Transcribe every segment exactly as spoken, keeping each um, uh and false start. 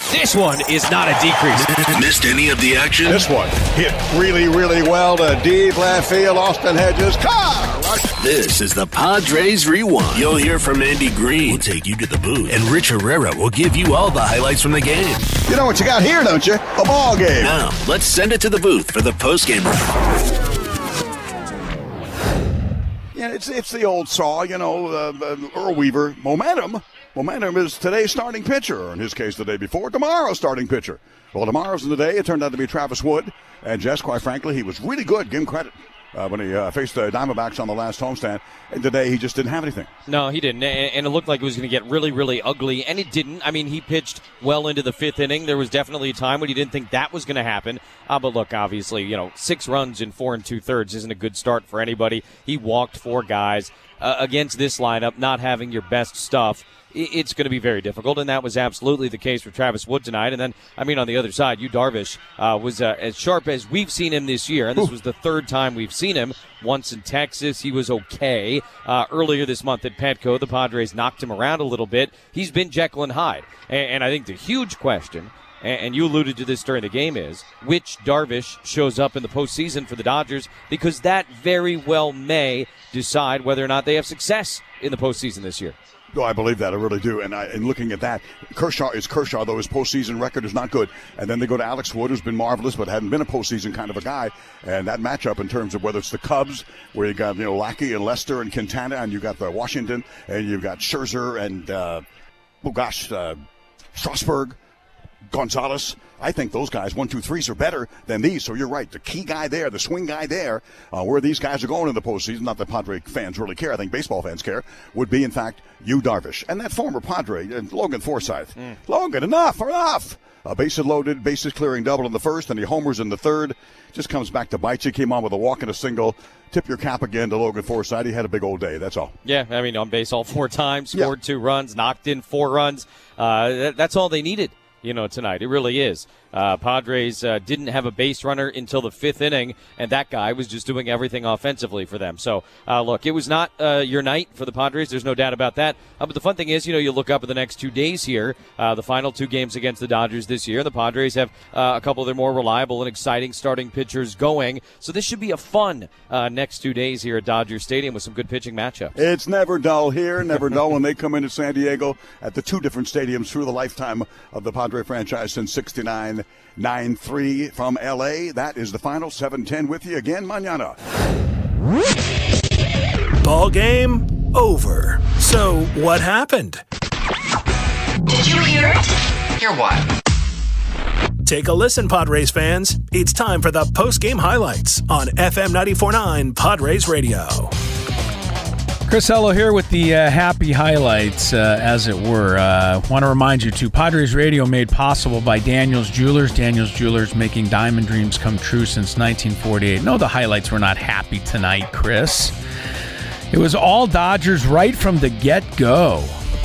This one is not a decrease. Missed any of the action? This one hit really, really well to deep left field. Austin Hedges. Car! This is the Padres Rewind. You'll hear from Andy Green. We'll take you to the booth. And Rich Herrera will give you all the highlights from the game. You know what you got here, don't you? A ball game. Now, let's send it to the booth for the postgame report. Yeah, it's it's the old saw, you know, uh, uh, Earl Weaver. Momentum. Momentum is today's starting pitcher, or in his case the day before, tomorrow's starting pitcher. Well, tomorrow's in the day. It turned out to be Travis Wood. And Jess, quite frankly, he was really good. Give him credit. Uh, when he uh, faced the Diamondbacks on the last homestand. And today he just didn't have anything. No, he didn't. And it looked like it was going to get really, really ugly. And it didn't. I mean, he pitched well into the fifth inning. There was definitely a time when he didn't think that was going to happen. Uh, but look, obviously, you know, six runs in four and two-thirds isn't a good start for anybody. He walked four guys. Uh, against this lineup, not having your best stuff, it's going to be very difficult, and that was absolutely the case for Travis Wood tonight. And then, I mean, on the other side, Yu Darvish uh, was uh, as sharp as we've seen him this year, and this Ooh. was the third time we've seen him. Once in Texas, he was okay. Uh, earlier this month at Petco, the Padres knocked him around a little bit. He's been Jekyll and Hyde, and, and I think the huge question, and you alluded to this during the game, is which Darvish shows up in the postseason for the Dodgers, because that very well may decide whether or not they have success in the postseason this year. Oh, I believe that. I really do. And, I, and looking at that, Kershaw is Kershaw, though his postseason record is not good. And then they go to Alex Wood, who's been marvelous, but hadn't been a postseason kind of a guy. And that matchup in terms of whether it's the Cubs, where you got, you know, Lackey and Lester and Quintana, and you got the Washington, and you've got Scherzer and, uh, oh gosh, uh, Strasburg, Gonzalez. I think those guys, one, two, threes, are better than these. So you're right. The key guy there, the swing guy there, uh, where these guys are going in the postseason, not that Padre fans really care, I think baseball fans care, would be, in fact, Yu Darvish. And that former Padre, uh, Logan Forsythe. Mm. Logan, enough, enough. Uh, bases loaded, bases clearing double in the first, and he homers in the third. Just comes back to bite you. Came on with a walk and a single. Tip your cap again to Logan Forsythe. He had a big old day. That's all. Yeah, I mean, on base all four times, scored yeah. two runs, knocked in four runs. Uh, that, that's all they needed. You know, tonight. It really is. Uh, Padres uh, didn't have a base runner until the fifth inning, and that guy was just doing everything offensively for them. So, uh, look, it was not uh, your night for the Padres. There's no doubt about that. Uh, but the fun thing is, you know, you look up at the next two days here, uh, the final two games against the Dodgers this year. The Padres have uh, a couple of their more reliable and exciting starting pitchers going. So this should be a fun uh, next two days here at Dodger Stadium with some good pitching matchups. It's never dull here, never dull when they come into San Diego at the two different stadiums through the lifetime of the Padre franchise since sixty-nine. nine three from L A. That is the final. seven ten with you again, mañana. Ball game over. So what happened? Did you hear it? Hear what? Take a listen, Padres fans. It's time for the post-game highlights on F M ninety-four point nine Padres Radio. Chris Ello here with the uh, happy highlights, uh, as it were. I uh, want to remind you, too, Padres Radio made possible by Daniels Jewelers. Daniels Jewelers making diamond dreams come true since nineteen forty-eight. No, the highlights were not happy tonight, Chris. It was all Dodgers right from the get-go.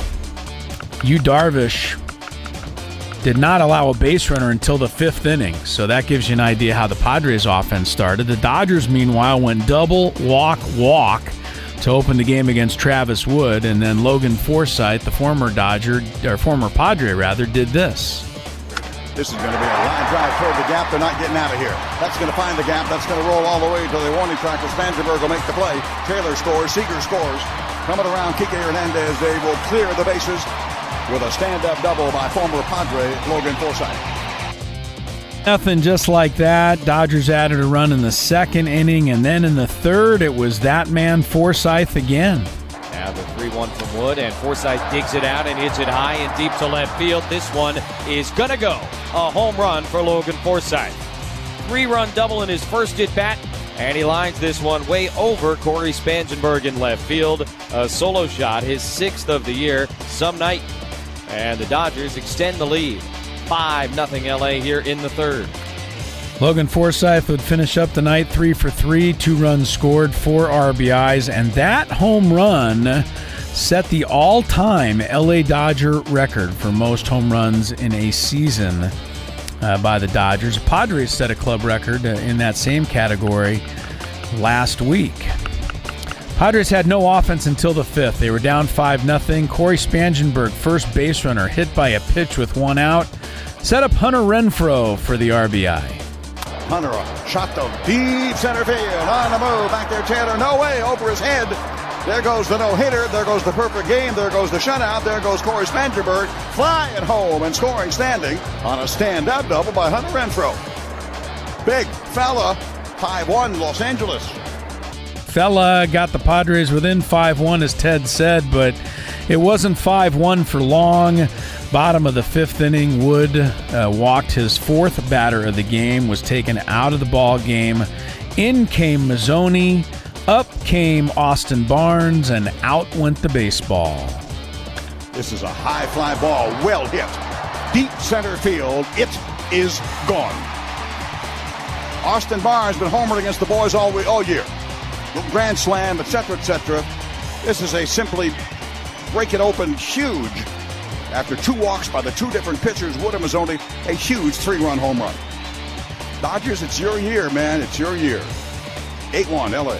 Yu Darvish did not allow a base runner until the fifth inning, so that gives you an idea how the Padres offense started. The Dodgers, meanwhile, went double, walk, walk to open the game against Travis Wood, and then Logan Forsythe, the former Dodger, or former Padre rather, did this. This is going to be a line drive toward the gap. They're not getting out of here. That's going to find the gap. That's going to roll all the way to the warning track. Spangenberg will make the play. Taylor scores. Seager scores. Coming around, Kike Hernandez. They will clear the bases with a stand-up double by former Padre Logan Forsythe. Nothing just like that. Dodgers added a run in the second inning, and then in the third, it was that man Forsythe again. Now the three one from Wood, and Forsythe digs it out and hits it high and deep to left field. This one is going to go. A home run for Logan Forsythe. Three-run double in his first at-bat, and he lines this one way over Corey Spangenberg in left field. A solo shot, his sixth of the year, some night. And the Dodgers extend the lead. five nothing L A here in the third. Logan Forsythe would finish up the night three for three, two runs scored, four R B Is, and that home run set the all-time L A Dodger record for most home runs in a season uh, by the Dodgers. Padres set a club record uh, in that same category last week. Padres had no offense until the fifth. They were down five nothing. Corey Spangenberg, first base runner, hit by a pitch with one out. Set up Hunter Renfroe for the R B I. Hunter, a shot to deep center field. On the move. Back there, Taylor. No way. Over his head. There goes the no-hitter. There goes the perfect game. There goes the shutout. There goes Corey Spangenberg flying home and scoring standing on a stand-up double by Hunter Renfroe. Big fella, five one Los Angeles. Fella got the Padres within five one, as Ted said, but it wasn't five one for long. Bottom of the fifth inning, Wood uh, walked his fourth batter of the game, was taken out of the ball game. In came Mazzoni, up came Austin Barnes, and out went the baseball. This is a high fly ball, well hit. Deep center field, it is gone. Austin Barnes been homered against the boys all, all year. Grand slam, et cetera, et cetera. This is a simply break it open huge. After two walks by the two different pitchers, Wood and Mazzoni, a huge three-run home run. Dodgers, it's your year, man. It's your year. eight one L A.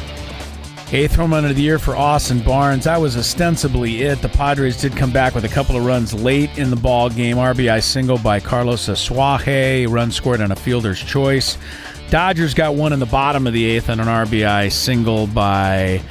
Eighth home run of the year for Austin Barnes. That was ostensibly it. The Padres did come back with a couple of runs late in the ball game. R B I single by Carlos Asuaje. Run scored on a fielder's choice. Dodgers got one in the bottom of the eighth on an R B I single by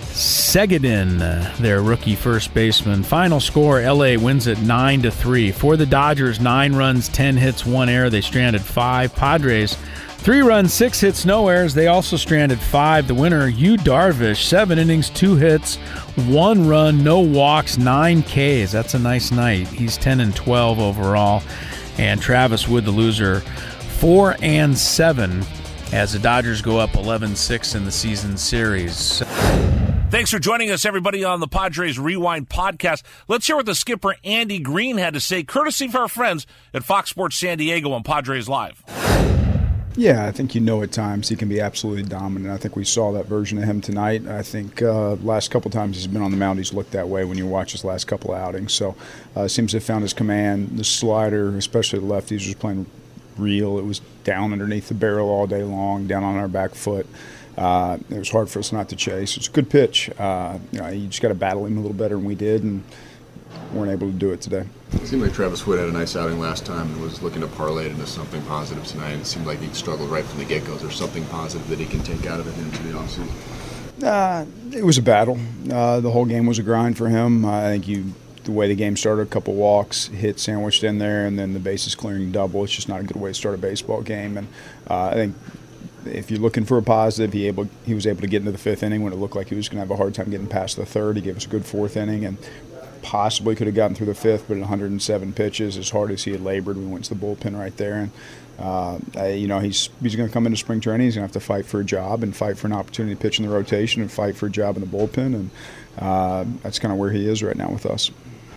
Segedin, their rookie first baseman. Final score, L A wins it nine to three. For the Dodgers, nine runs, ten hits, one error. They stranded five. Padres, three runs, six hits, no errors. They also stranded five. The winner, Yu Darvish, seven innings, two hits, one run, no walks, nine Ks. That's a nice night. He's ten and twelve overall. And Travis Wood, the loser, four and seven as the Dodgers go up eleven six in the season series. Thanks for joining us, everybody, on the Padres Rewind podcast. Let's hear what the skipper Andy Green had to say, courtesy of our friends at Fox Sports San Diego on Padres Live. Yeah, I think you know at times he can be absolutely dominant. I think we saw that version of him tonight. I think uh, last couple times he's been on the mound, he's looked that way when you watch his last couple of outings. So uh, seems to have found his command. The slider, especially the lefties, was playing real. It was down underneath the barrel all day long, down on our back foot. Uh, it was hard for us not to chase. It's a good pitch. Uh, you know, you just got to battle him a little better than we did, and weren't able to do it today. It seemed like Travis Wood had a nice outing last time and was looking to parlay it into something positive tonight. It seemed like he struggled right from the get-go. Is there something positive that he can take out of it into the offseason? Uh, it was a battle. Uh, the whole game was a grind for him. I think you, the way the game started, a couple walks, hit sandwiched in there, and then the bases clearing double. It's just not a good way to start a baseball game. And uh, I think if you're looking for a positive, he able he was able to get into the fifth inning when it looked like he was going to have a hard time getting past the third. He gave us a good fourth inning and possibly could have gotten through the fifth, but at one hundred seven pitches, as hard as he had labored, we went to the bullpen right there. And uh, I, you know, he's he's going to come into spring training. He's going to have to fight for a job and fight for an opportunity to pitch in the rotation and fight for a job in the bullpen. And uh, that's kind of where he is right now with us.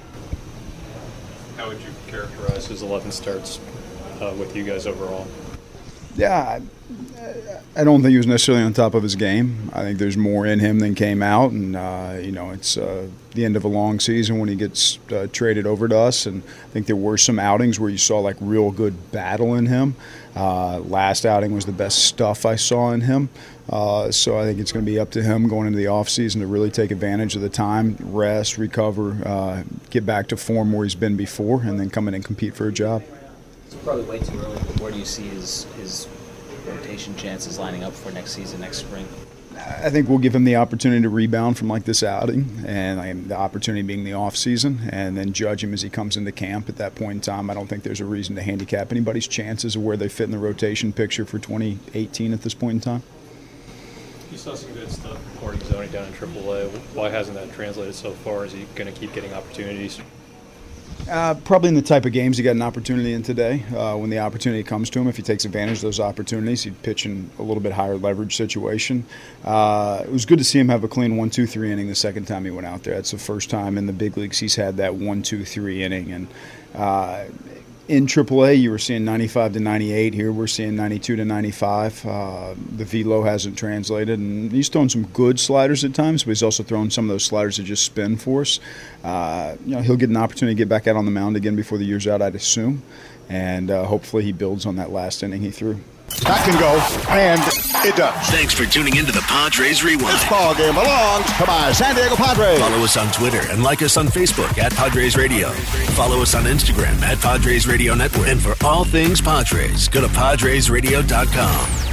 How would you characterize his eleven starts uh, with you guys overall? Yeah, I, I don't think he was necessarily on top of his game. I think there's more in him than came out, and uh, you know, it's uh, the end of a long season when he gets uh, traded over to us. And I think there were some outings where you saw like real good battle in him. Uh, last outing was the best stuff I saw in him. Uh, so I think it's going to be up to him going into the offseason to really take advantage of the time, rest, recover, uh, get back to form where he's been before, and then come in and compete for a job. It's probably way too early, but where do you see his, his rotation chances lining up for next season, next spring? I think we'll give him the opportunity to rebound from like this outing, and like, the opportunity being the off season, and then judge him as he comes into camp. At that point in time, I don't think there's a reason to handicap anybody's chances of where they fit in the rotation picture for twenty eighteen at this point in time. You saw some good stuff before he's only down in triple A. Why hasn't that translated so far? Is he going to keep getting opportunities? Uh, probably in the type of games he got an opportunity in today. Uh, when the opportunity comes to him, if he takes advantage of those opportunities, he'd pitch in a little bit higher leverage situation. Uh, it was good to see him have a clean one two three inning the second time he went out there. That's the first time in the big leagues he's had that one two three inning. And uh, in triple A, you were seeing ninety-five to ninety-eight. Here we're seeing ninety-two to ninety-five. Uh, the velo hasn't translated, and he's thrown some good sliders at times, but he's also thrown some of those sliders that just spin for us. Uh, you know, he'll get an opportunity to get back out on the mound again before the year's out, I'd assume, and uh, hopefully he builds on that last inning he threw. That can go, and it does. Thanks for tuning into the Padres Rewind. This ball game belongs to my San Diego Padres. Follow us on Twitter and like us on Facebook at Padres Radio. Follow us on Instagram at Padres Radio Network. And for all things Padres, go to Padres Radio dot com.